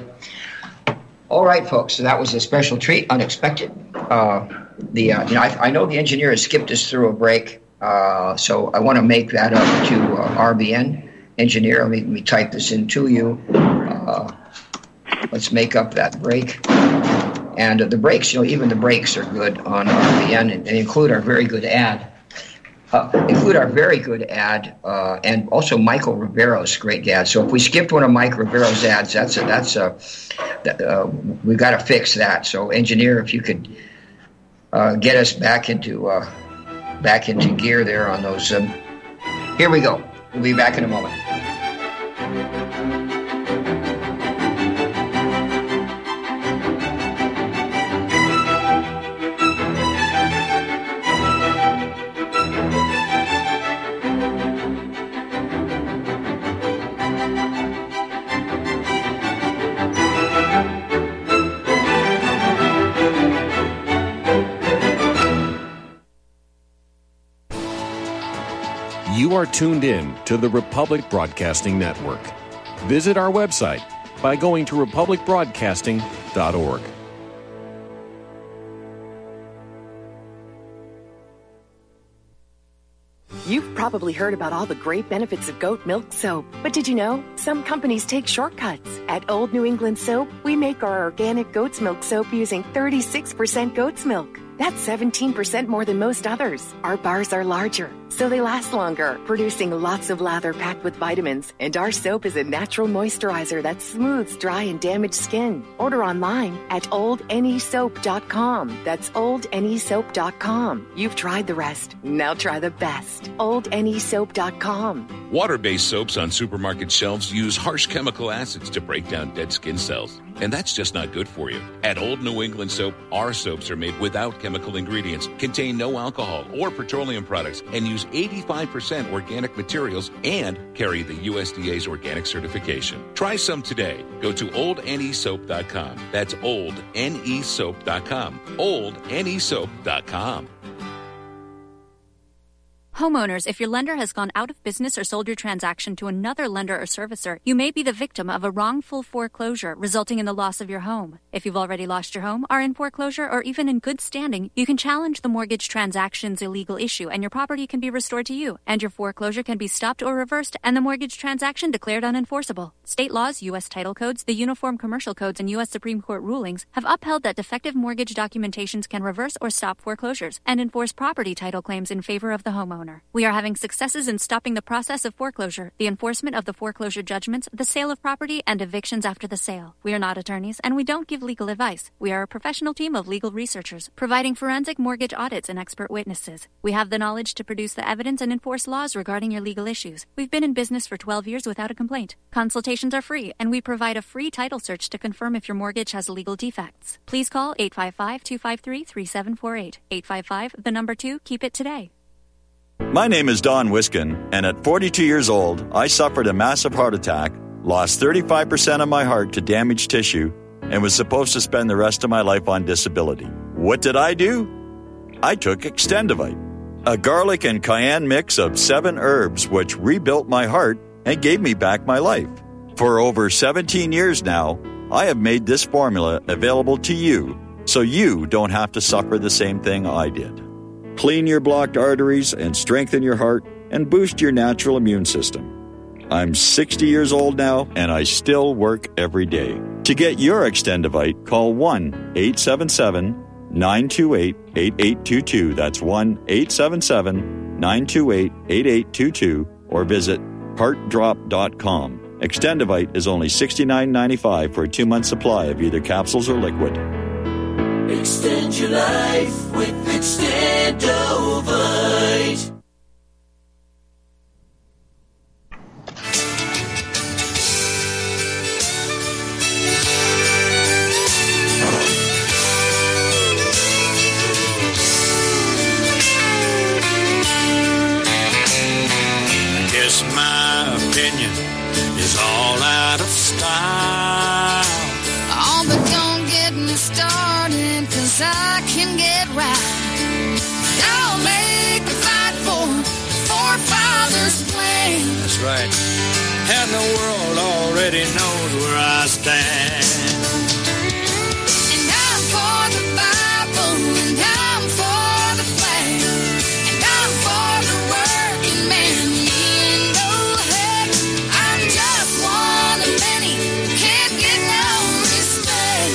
All right, folks. So that was a special treat, unexpected. Uh, the uh, you know, I, I know the engineer has skipped us through a break, uh, so I want to make that up to uh, R B N engineer. Let me, let me type this in to you. Uh, let's make up that break. And uh, the breaks, you know, even the breaks are good on R B N, and they include our very good ad. Uh, include our very good ad uh, and also Michael Rivero's great ad. So if we skipped one of Mike Rivero's ads, that's a, that's a, that, uh, we've got to fix that. So engineer, if you could uh, get us back into uh, back into gear there on those. Um, here we go. We'll be back in a moment. You are tuned in to the Republic Broadcasting Network. Visit our website by going to republic broadcasting dot org. You've probably heard about all the great benefits of goat milk soap, but did you know some companies take shortcuts? At Old New England Soap, we make our organic goat's milk soap using thirty-six percent goat's milk. That's seventeen percent more than most others. Our bars are larger, so they last longer, producing lots of lather packed with vitamins. And our soap is a natural moisturizer that smooths dry and damaged skin. Order online at old n e soap dot com. That's old n e soap dot com. You've tried the rest. Now try the best. old n e soap dot com. Water-based soaps on supermarket shelves use harsh chemical acids to break down dead skin cells. And that's just not good for you. At Old New England Soap, our soaps are made without chemical ingredients, contain no alcohol or petroleum products, and use eighty-five percent organic materials and carry the U S D A's organic certification. Try some today. Go to old n e soap dot com. That's old n e soap dot com. old n e soap dot com. Homeowners, if your lender has gone out of business or sold your transaction to another lender or servicer, you may be the victim of a wrongful foreclosure resulting in the loss of your home. If you've already lost your home, are in foreclosure, or even in good standing, you can challenge the mortgage transaction's illegal issue and your property can be restored to you, and your foreclosure can be stopped or reversed and the mortgage transaction declared unenforceable. State laws, U S title codes, the Uniform Commercial Codes, and U S Supreme Court rulings have upheld that defective mortgage documentations can reverse or stop foreclosures and enforce property title claims in favor of the homeowner. We are having successes in stopping the process of foreclosure, the enforcement of the foreclosure judgments, the sale of property, and evictions after the sale. We are not attorneys, and we don't give legal advice. We are a professional team of legal researchers, providing forensic mortgage audits and expert witnesses. We have the knowledge to produce the evidence and enforce laws regarding your legal issues. We've been in business for twelve years without a complaint. Consultations are free, and we provide a free title search to confirm if your mortgage has legal defects. Please call eight five five, two five three, three seven four eight. eight five five, the number two, keep it today. My name is Don Wiskin, and at forty-two years old, I suffered a massive heart attack, lost thirty-five percent of my heart to damaged tissue, and was supposed to spend the rest of my life on disability. What did I do? I took Extendivite, a garlic and cayenne mix of seven herbs which rebuilt my heart and gave me back my life. For over seventeen years now, I have made this formula available to you, so you don't have to suffer the same thing I did. Clean your blocked arteries and strengthen your heart and boost your natural immune system. I'm sixty years old now, and I still work every day. To get your Extendivite, call one eight seven seven, nine two eight, eight eight two two. That's one eight seven seven, nine two eight, eight eight two two, or visit heart drop dot com. Extendivite is only sixty-nine ninety-five for a two-month supply of either capsules or liquid. Extend your life with Extendovite. I guess my opinion is all out of style. Oh, but don't get me started, 'cause I can get right. I'll make a fight for the forefathers' plan. That's right. And the world already knows where I stand. And I'm for the Bible, and I'm for the flag, and I'm for the working man. And oh heck, I'm just one of many who can't get no respect.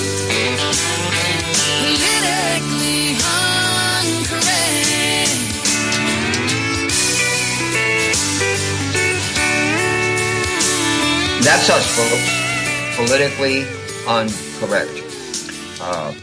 Politically incorrect. That's us, folks. Politically incorrect. Uh,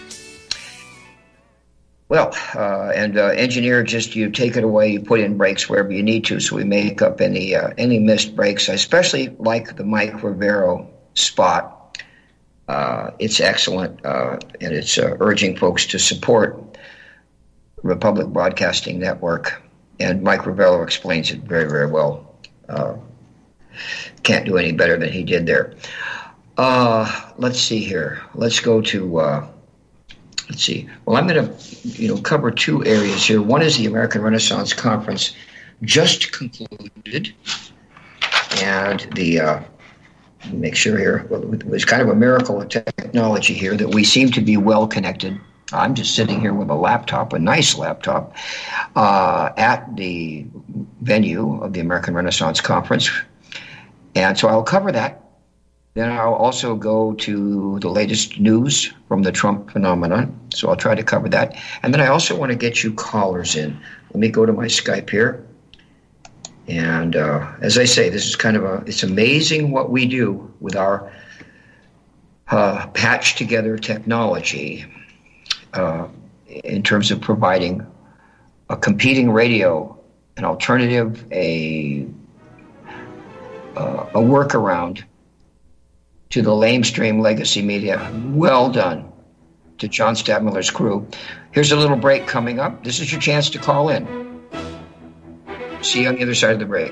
well, uh, and uh, engineer, just you take it away. You put in breaks wherever you need to, so we make up any uh, any missed breaks. I especially like the Mike Rivero spot. Uh, it's excellent, uh, and it's uh, urging folks to support Republic Broadcasting Network. And Mike Rivero explains it very, very well. Uh, can't do any better than he did there. Uh, let's see here. Let's go to, uh, let's see. Well, I'm going to, you know, cover two areas here. One is the American Renaissance Conference just concluded. And the, uh, make sure here, well, it was kind of a miracle of technology here that we seem to be well connected I'm just sitting here with a laptop, a nice laptop, uh, at the venue of the American Renaissance Conference. And so I'll cover that. Then I'll also go to the latest news from the Trump phenomenon. So I'll try to cover that. And then I also want to get you callers in. Let me go to my Skype here. And uh, as I say, this is kind of a, it's amazing what we do with our uh, patched together technology uh, in terms of providing a competing radio, an alternative, a, uh, a workaround to the lamestream legacy media. Well done to John Stadtmiller's crew. Here's a little break coming up. This is your chance to call in. See you on the other side of the break.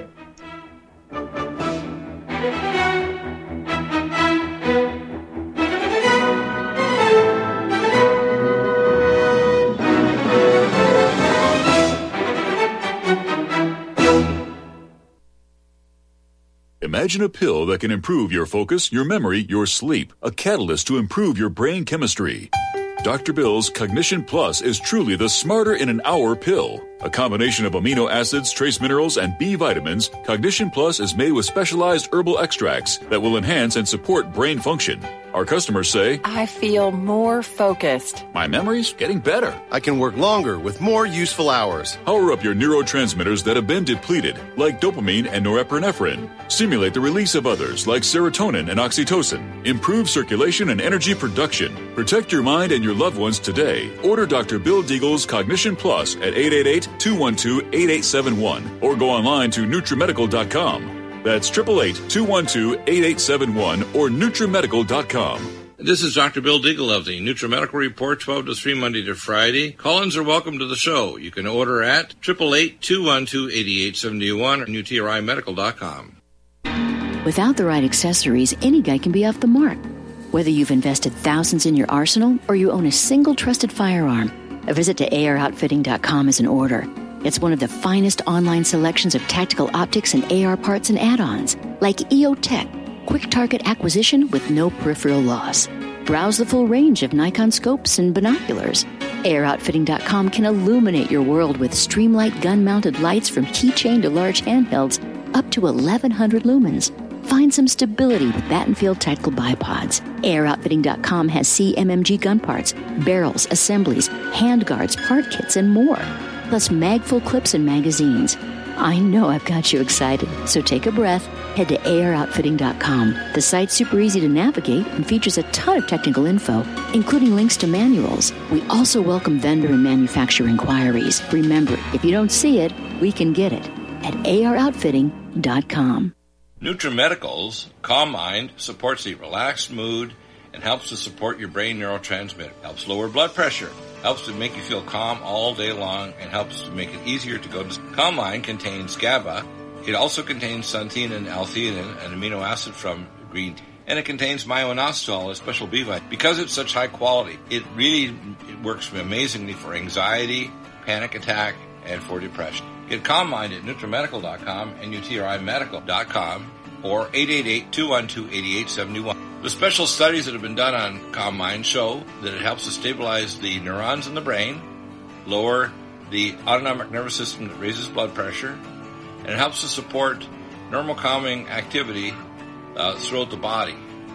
Imagine a pill that can improve your focus, your memory, your sleep, a catalyst to improve your brain chemistry. Doctor Bill's Cognition Plus is truly the smarter in an hour pill. A combination of amino acids, trace minerals, and B vitamins, Cognition Plus is made with specialized herbal extracts that will enhance and support brain function. Our customers say, I feel more focused. My memory's getting better. I can work longer with more useful hours. Power up your neurotransmitters that have been depleted, like dopamine and norepinephrine. Stimulate the release of others, like serotonin and oxytocin. Improve circulation and energy production. Protect your mind and your loved ones today. Order Doctor Bill Deagle's Cognition Plus at eight eight eight, two one two, eight eight seven one or go online to Nutrimedical dot com. That's eight eight eight, two one two, eight eight seven one or Nutrimedical dot com. This is Doctor Bill Deagle of the NutriMedical Report, twelve to three, Monday to Friday. Call-ins are welcome to the show. You can order at eight eight eight, two one two, eight eight seven one or N U T R I medical dot com. Without the right accessories, any guy can be off the mark. Whether you've invested thousands in your arsenal or you own a single trusted firearm, a visit to A R outfitting dot com is in order. It's one of the finest online selections of tactical optics and A R parts and add-ons, like E O Tech, quick target acquisition with no peripheral loss. Browse the full range of Nikon scopes and binoculars. A R outfitting dot com can illuminate your world with Streamlight gun-mounted lights from keychain to large handhelds up to eleven hundred lumens. Find some stability with Battenfield tactical bipods. A R outfitting dot com has C M M G gun parts, barrels, assemblies, handguards, part kits, and more. Plus mag-full clips and magazines. I know I've got you excited, so take a breath. Head to A R outfitting dot com. The site's super easy to navigate and features a ton of technical info, including links to manuals. We also welcome vendor and manufacturer inquiries. Remember, if you don't see it, we can get it at A R outfitting dot com. NutriMedical's Calm Mind supports the relaxed mood and helps to support your brain neurotransmitter. Helps lower blood pressure. Helps to make you feel calm all day long and helps to make it easier to go to sleep. Calm Mind contains GABA. It also contains xanthine and L-theanine, an amino acid from green tea. And it contains myo-inositol, a special B vitamin. Because it's such high quality, it really it works amazingly for anxiety, panic attack, and for depression. Get Calm Mind at Nutrimedical dot com, N U T R I medical dot com, or eight eight eight, two one two, eight eight seven one. The special studies that have been done on Calm Mind show that it helps to stabilize the neurons in the brain, lower the autonomic nervous system that raises blood pressure, and it helps to support normal calming activity uh, throughout the body.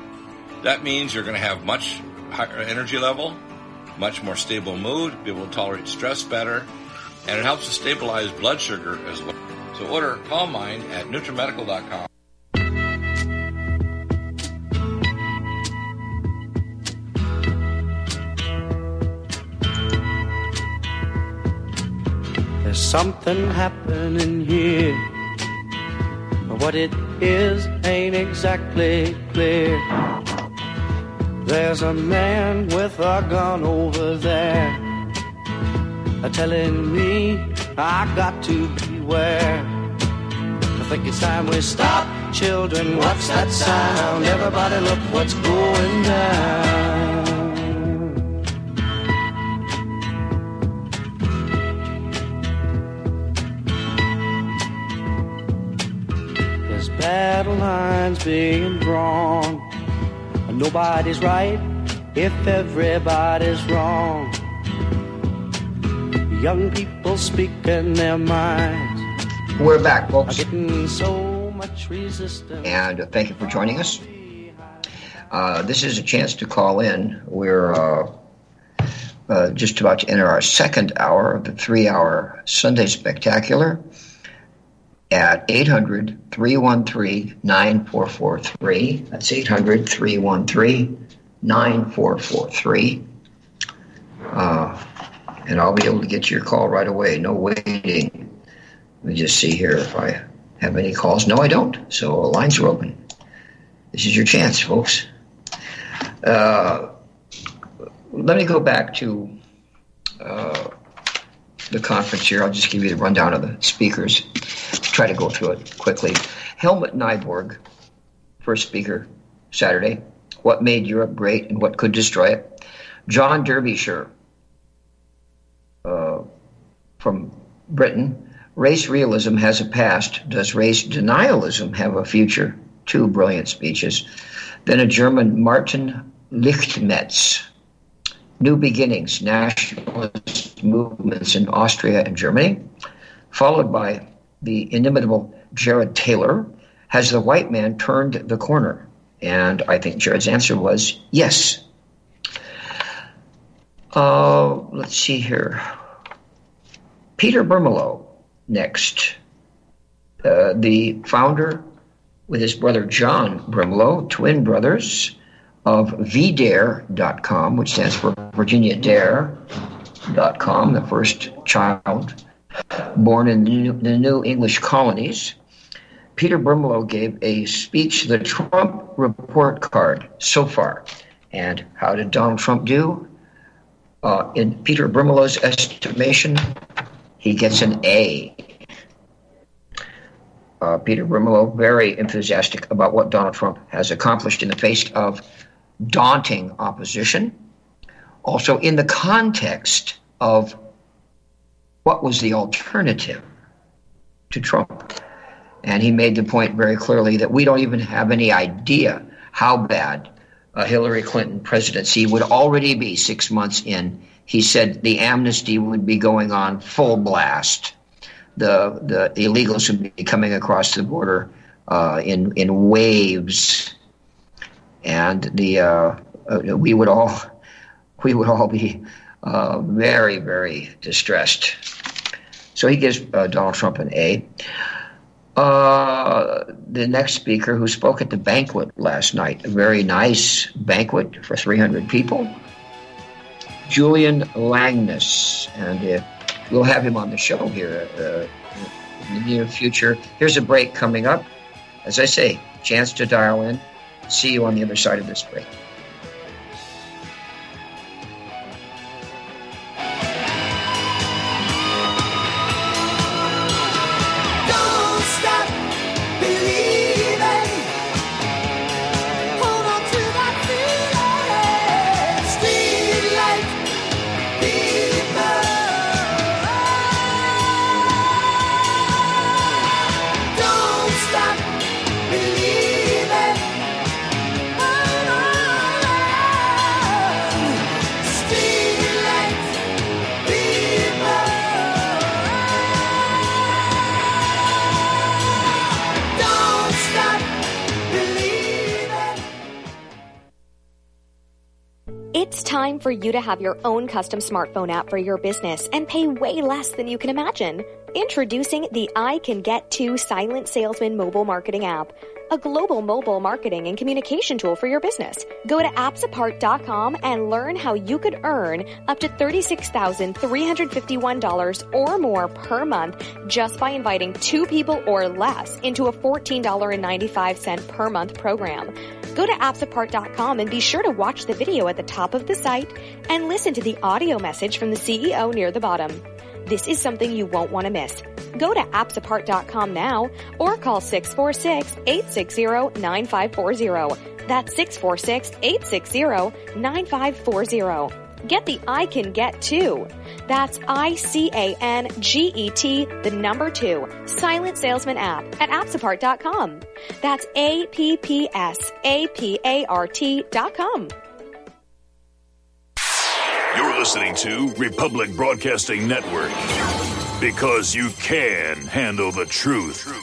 That means you're going to have much higher energy level, much more stable mood, be able to tolerate stress better, and it helps to stabilize blood sugar as well. So order Calm Mind at Nutrimedical dot com. There's something happening here, but what it is ain't exactly clear. There's a man with a gun over there, telling me I got to beware. I think it's time we stop, children. What's that sound? Everybody look what's going down. There's battle lines being drawn. Nobody's right if everybody's wrong. young people speaking their minds. We're back, folks. Getting so much resistance. And uh, thank you for joining us. Uh, this is a chance to call in. We're uh, uh, just about to enter our second hour of the three-hour Sunday Spectacular at eight hundred, three one three, nine four four three. That's eight hundred, three one three, nine four four three. Uh, and I'll be able to get your call right away. No waiting. Let me just see here if I have any calls. No, I don't. So lines are open. This is your chance, folks. Uh, let me go back to uh, the conference here. I'll just give you the rundown of the speakers. Try to go through it quickly. Helmut Nyborg, first speaker, Saturday. What made Europe great and what could destroy it? John Derbyshire uh, from Britain. Race realism has a past. Does race denialism have a future? Two brilliant speeches. Then a German, Martin Lichtmetz. New Beginnings, Nationalist Movements in Austria and Germany. Followed by the inimitable Jared Taylor. Has the white man turned the corner? And I think Jared's answer was yes. Uh, let's see here. Peter Bermelo next. Uh, the founder with his brother John Bermelo, twin brothers, of V Dare dot com, which stands for Virginia Dare dot com, the first child born in the New, the New English colonies. Peter Bermelo gave a speech, the Trump report card so far. And how did Donald Trump do? Uh, in Peter Bermelo's estimation, he gets an A. Uh, Peter Bermelo, very enthusiastic about what Donald Trump has accomplished in the face of daunting opposition. Also in the context of what was the alternative to Trump. And he made the point very clearly that we don't even have any idea how bad a Hillary Clinton presidency would already be six months in. He said the amnesty would be going on full blast. The the illegals would be coming across the border uh, in in waves, and the uh, uh, we would all we would all be uh, very very distressed. So he gives uh, Donald Trump an A. Uh, the next speaker, who spoke at the banquet last night, a very nice banquet for three hundred people, Julian Langness, and uh, we'll have him on the show here uh, in the near future. Here's a break coming up. As I say, chance to dial in. See you on the other side of this break. It's time for you to have your own custom smartphone app for your business and pay way less than you can imagine. Introducing the I Can Get To Silent Salesman mobile marketing app, a global mobile marketing and communication tool for your business. Go to apps apart dot com and learn how you could earn up to thirty-six thousand three hundred fifty-one dollars or more per month just by inviting two people or less into a fourteen dollars and ninety-five cents per month program. Go to apps apart dot com and be sure to watch the video at the top of the site and listen to the audio message from the C E O near the bottom. This is something you won't want to miss. Go to apps apart dot com now or call six four six, eight six zero, nine five four zero. That's six four six, eight six zero, nine five four zero. Get the I Can Get To. That's I C A N G E T, the number two, Silent Salesman app at apps apart dot com. That's A P P S A P A R T dot com. You're listening to Republic Broadcasting Network. Because you can handle the truth.